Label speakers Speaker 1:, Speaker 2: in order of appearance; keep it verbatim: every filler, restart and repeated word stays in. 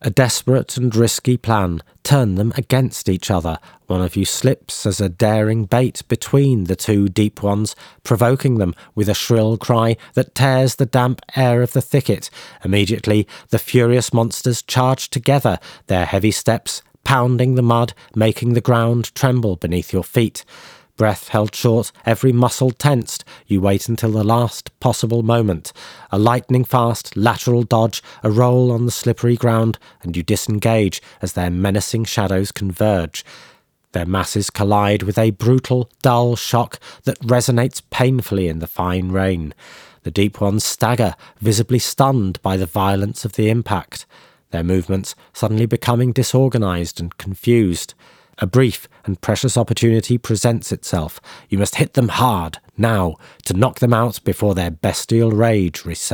Speaker 1: A desperate and risky plan. Turn them against each other. One of you slips as a daring bait between the two deep ones, provoking them with a shrill cry that tears the damp air of the thicket. Immediately, the furious monsters charge together, their heavy steps pounding the mud, making the ground tremble beneath your feet. Breath held short, every muscle tensed, you wait until the last possible moment. A lightning-fast lateral dodge, a roll on the slippery ground, and you disengage as their menacing shadows converge. Their masses collide with a brutal, dull shock that resonates painfully in the fine rain. The deep ones stagger, visibly stunned by the violence of the impact, their movements suddenly becoming disorganized and confused. A brief and precious opportunity presents itself. You must hit them hard, now, to knock them out before their bestial rage resets.